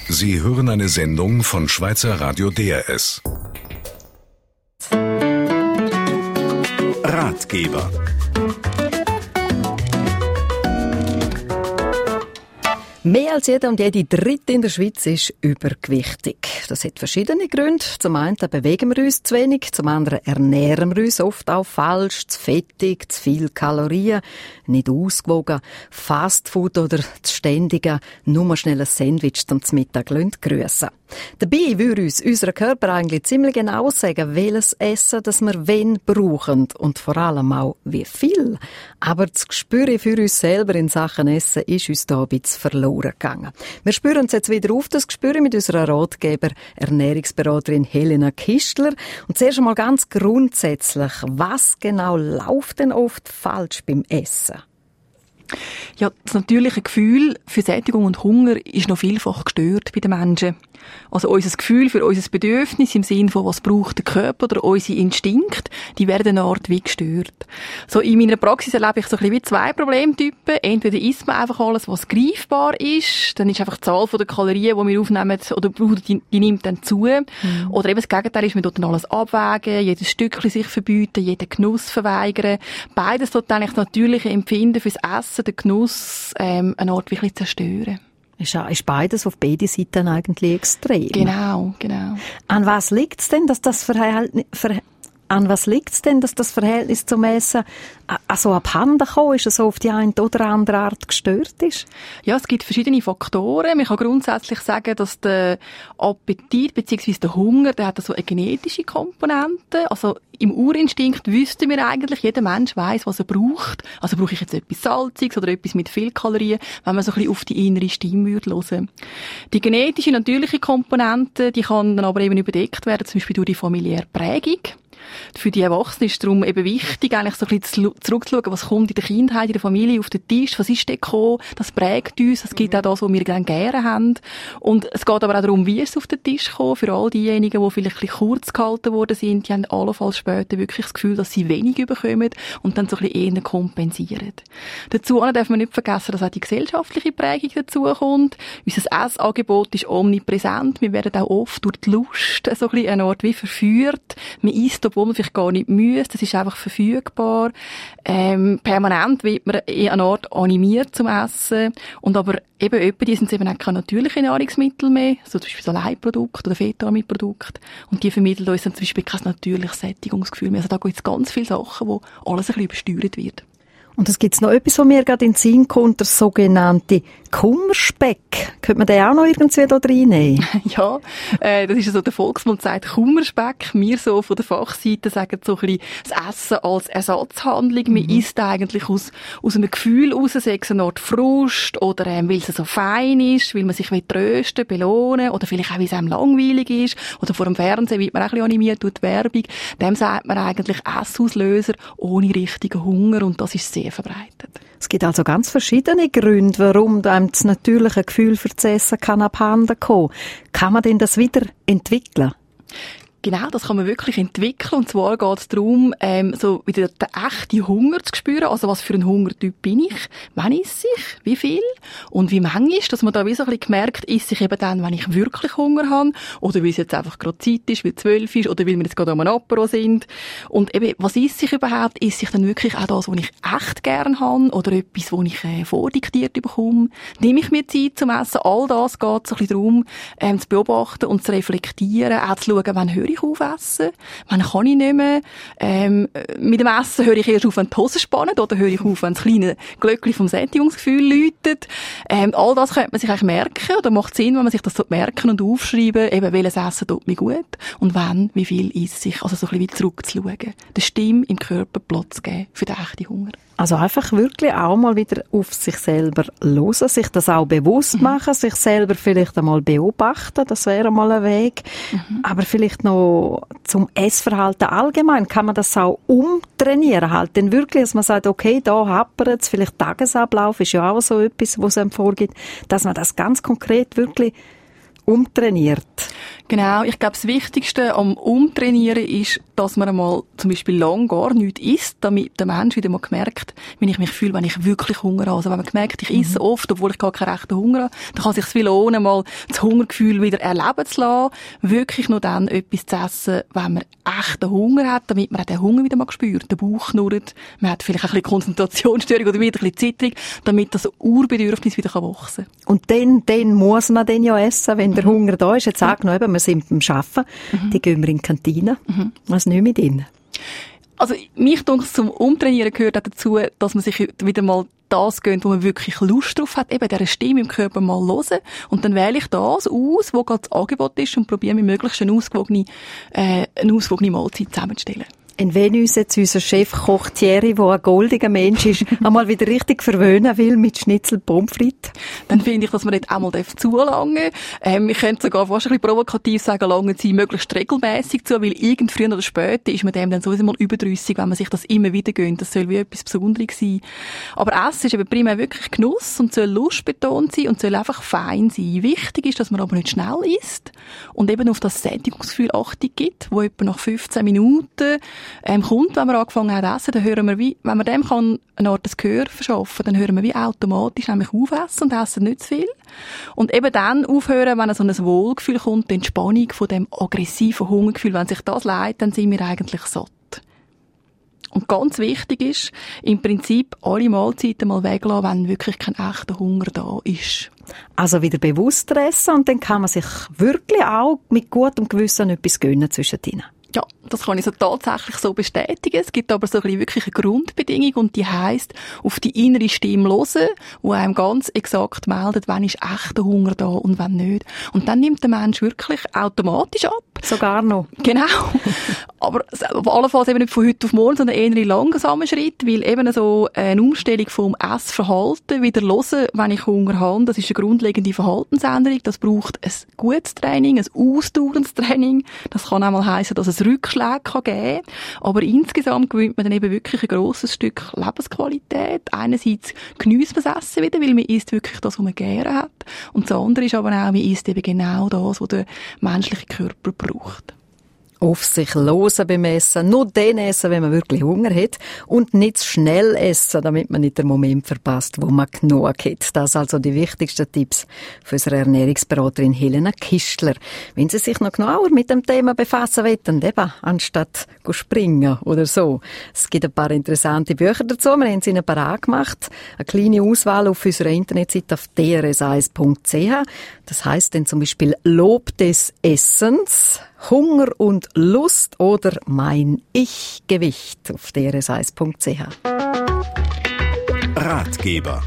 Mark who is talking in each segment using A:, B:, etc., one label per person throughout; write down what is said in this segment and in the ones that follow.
A: Sie hören eine Sendung von Schweizer Radio DRS. Ratgeber.
B: Mehr als jeder und jede Dritte in der Schweiz ist übergewichtig. Das hat verschiedene Gründe. Zum einen bewegen wir uns zu wenig, zum anderen ernähren wir uns oft auch falsch, zu fettig, zu viel Kalorien, nicht ausgewogen, Fastfood oder das ständige, nur mal schnell ein Sandwich zum Mittag grüssen. Dabei würde uns unser Körper eigentlich ziemlich genau sagen, welches Essen das wir wann brauchen und vor allem auch wie viel. Aber das Gespür für uns selber in Sachen Essen ist uns da ein bisschen verloren gegangen. Wir spüren uns jetzt wieder auf, das Gespür mit unserer Ratgeber, Ernährungsberaterin Helena Kistler. Und zuerst einmal ganz grundsätzlich, was genau läuft denn oft falsch beim Essen?
C: Ja, das natürliche Gefühl für Sättigung und Hunger ist noch vielfach gestört bei den Menschen. Also unser Gefühl für unser Bedürfnis im Sinne von, was braucht der Körper oder unsere Instinkte, die werden eine Art wie gestört. So in meiner Praxis erlebe ich so ein bisschen wie zwei Problemtypen. Entweder isst man einfach alles, was greifbar ist, dann ist einfach die Zahl der Kalorien, die wir aufnehmen, oder die nimmt dann zu. Oder eben das Gegenteil ist, man tut dann alles abwägen, jedes Stückchen sich verbieten, jeden Genuss verweigern. Beides tut eigentlich das natürliche Empfinden fürs Essen, den Genuss, eine Art wirklich zerstören.
B: Ist beides auf beide Seiten eigentlich extrem.
C: Genau.
B: An was liegt es denn, dass das Verhältnis zum Essen also abhanden gekommen ist, so auf die eine oder andere Art gestört ist?
C: Ja, es gibt verschiedene Faktoren. Man kann grundsätzlich sagen, dass der Appetit bzw. der Hunger, der hat so eine genetische Komponente. Also im Urinstinkt wüssten wir eigentlich, jeder Mensch weiss, was er braucht. Also brauche ich jetzt etwas Salziges oder etwas mit viel Kalorien, wenn man so ein bisschen auf die innere Stimme hören würde. Die genetische, natürliche Komponente, die kann dann aber eben überdeckt werden, zum Beispiel durch die familiäre Prägung. Für die Erwachsenen ist es darum eben wichtig, eigentlich so ein bisschen zurückzuschauen, was kommt in der Kindheit, in der Familie auf den Tisch, was ist da gekommen, das prägt uns, es gibt auch das, was wir gerne haben. Und es geht aber auch darum, wie es auf den Tisch kommt, für all diejenigen, die vielleicht ein bisschen kurz gehalten worden sind, die haben allenfalls später wirklich das Gefühl, dass sie wenig bekommen und dann so ein bisschen eher kompensieren. Dazu darf man nicht vergessen, dass auch die gesellschaftliche Prägung dazukommt. Unser Essangebot ist omnipräsent, wir werden auch oft durch die Lust so ein bisschen eine Art wie verführt. Man isst, obwohl man vielleicht gar nicht müsste, das ist einfach verfügbar. Permanent wird man in einer Art animiert zum Essen. Und aber eben die sind eben auch keine natürlichen Nahrungsmittel mehr, so zum Beispiel so Leitprodukte oder Fettamidprodukte. Und die vermitteln uns dann zum Beispiel kein natürliches Sättigungsgefühl mehr. Also da gibt es ganz viele Sachen, wo alles ein bisschen übersteuert wird.
B: Und es gibt noch etwas, was mir gerade in den Sinn kommt, der sogenannte Kummerspeck. Könnte man den auch noch irgendwie da reinnehmen?
C: Ja, das ist so, der Volksmund sagt Kummerspeck. Wir so von der Fachseite sagen so ein bisschen das Essen als Ersatzhandlung. Man isst eigentlich aus einem Gefühl raus, sei es eine Art Frust oder weil es so fein ist, weil man sich trösten, belohnen oder vielleicht auch, weil es einem langweilig ist oder vor dem Fernsehen wird man auch ein bisschen animiert durch die Werbung. Dem sagt man eigentlich Essauslöser ohne richtigen Hunger und das ist sehr verbreitet.
B: Es gibt also ganz verschiedene Gründe, warum einem das natürliche Gefühl für das Essen abhanden kommen. Kann man denn das wieder entwickeln?
C: Genau, das kann man wirklich entwickeln. Und zwar geht es darum, so wieder den echten Hunger zu spüren. Also was für ein Hungertyp bin ich? Wann esse ich? Wie viel? Und wie manchmal, dass man da wie so ein bisschen merkt, esse ich eben dann, wenn ich wirklich Hunger habe. Oder weil es jetzt einfach gerade Zeit ist, weil 12 ist. Oder weil wir jetzt gerade am Apero sind. Und eben, was esse ich überhaupt? Esse ich dann wirklich auch das, was ich echt gerne habe? Oder etwas, was ich vordiktiert bekomme? Nehme ich mir Zeit zum Essen? All das geht so ein bisschen darum, zu beobachten und zu reflektieren. Auch zu schauen, wann höre ich auf essen? Wann kann ich nicht mehr? Mit dem Essen höre ich erst auf, wenn die Hosen spannen, oder höre ich auf, wenn das kleine Glöckchen vom Sättigungsgefühl läutet. All das könnte man sich eigentlich merken, oder macht Sinn, wenn man sich das merken und aufschreiben, eben welches Essen tut mir gut und wann, wie viel esse ich. Also so ein bisschen zurückzuschauen. Der Stimme im Körper Platz geben für den echten Hunger.
B: Also einfach wirklich auch mal wieder auf sich selber hören, sich das auch bewusst machen, sich selber vielleicht einmal beobachten, das wäre mal ein Weg. Aber vielleicht noch zum Essverhalten allgemein, kann man das auch umtrainieren halt, denn wirklich, dass man sagt, okay, da hapert es, vielleicht Tagesablauf ist ja auch so etwas, was einem vorgibt, dass man das ganz konkret wirklich umtrainiert.
C: Genau, ich glaube, das Wichtigste am Umtrainieren ist, dass man einmal zum Beispiel lang gar nichts isst, damit der Mensch wieder mal merkt, wie ich mich fühle, wenn ich wirklich Hunger habe. Also wenn man merkt, ich esse oft, obwohl ich gar keinen rechten Hunger habe, dann kann es sich viel lohnen, mal das Hungergefühl wieder erleben zu lassen, wirklich nur dann etwas zu essen, wenn man echten Hunger hat, damit man auch den Hunger wieder mal spürt, der Bauch knurrt, man hat vielleicht ein bisschen Konzentrationsstörung oder wieder ein bisschen Zitterung, damit das Urbedürfnis wieder wachsen kann.
B: Und dann muss man den ja essen, wenn der Hunger da ist. Jetzt sag noch eben, wir sind beim Arbeiten, dann gehen wir in die Kantine. Was nicht mit ihnen?
C: Also, mich denkt, zum Umtrainieren gehört auch dazu, dass man sich wieder mal das gönnt, wo man wirklich Lust drauf hat, eben dieser Stimme im Körper mal hören. Und dann wähle ich das aus, wo gerade das Angebot ist und probiere mir möglichst eine ausgewogene Mahlzeit zusammenzustellen.
B: Und wenn uns jetzt unser Chefkoch Thierry, der ein goldiger Mensch ist, einmal wieder richtig verwöhnen will mit Schnitzel Pommes frites,
C: dann finde ich, dass man nicht einmal zulangen darf. Ich könnte sogar fast ein bisschen provokativ sagen, langen Sie möglichst regelmässig zu, weil irgend früher oder später ist man dem dann sowieso mal überdrüssig, wenn man sich das immer wieder gönnt. Das soll wie etwas Besonderes sein. Aber Essen ist eben primär wirklich Genuss und soll lustbetont sein und soll einfach fein sein. Wichtig ist, dass man aber nicht schnell isst und eben auf das Sättigungsgefühl Achtung gibt, wo etwa nach 15 Minuten kommt, wenn man angefangen hat zu essen, dann hören wir wie, wenn man dem kann eine Art des Gehör verschaffen, dann hören wir wie automatisch nämlich aufessen und essen nicht zu viel. Und eben dann aufhören, wenn so ein Wohlgefühl kommt, die Entspannung von dem aggressiven Hungergefühl, wenn sich das leitet, dann sind wir eigentlich satt. Und ganz wichtig ist, im Prinzip alle Mahlzeiten mal weglassen, wenn wirklich kein echter Hunger da ist.
B: Also wieder bewusst essen und dann kann man sich wirklich auch mit gutem Gewissen etwas gönnen zwischendrin.
C: Ja, das kann ich so tatsächlich so bestätigen. Es gibt aber so ein bisschen wirklich eine Grundbedingung und die heisst, auf die innere Stimme hören, die einem ganz exakt meldet, wann ist echter Hunger da und wann nicht. Und dann nimmt der Mensch wirklich automatisch ab.
B: Sogar noch.
C: Genau. Aber allenfalls eben nicht von heute auf morgen, sondern eher in langsamen Schritt, weil eben so eine Umstellung vom Essverhalten wieder hören, wenn ich Hunger habe, das ist eine grundlegende Verhaltensänderung. Das braucht ein gutes Training, ein ausdauerndes Training. Das kann auch mal heissen, dass es Rückschläge geben kann. Aber insgesamt gewinnt man dann eben wirklich ein grosses Stück Lebensqualität. Einerseits geniesst man das Essen wieder, weil man isst wirklich das, was man gerne hat. Und das andere ist aber auch, man isst eben genau das, was der menschliche Körper braucht.
B: Auf sich hören beim Essen, nur dann essen, wenn man wirklich Hunger hat und nicht zu schnell essen, damit man nicht den Moment verpasst, wo man genug hat. Das sind also die wichtigsten Tipps für unsere Ernährungsberaterin Helena Kistler. Wenn Sie sich noch genauer mit dem Thema befassen wollen, eben anstatt springen oder so. Es gibt ein paar interessante Bücher dazu, wir haben sie Ihnen parat gemacht. Eine kleine Auswahl auf unserer Internetseite auf drs1.ch. Das heisst dann zum Beispiel Lob des Essens, Hunger und Lust oder Mein Ich-Gewicht auf drs1.ch.
A: Ratgeber.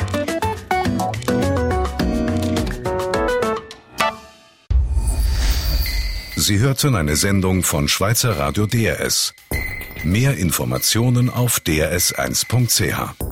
A: Sie hörten eine Sendung von Schweizer Radio DRS. Mehr Informationen auf drs1.ch.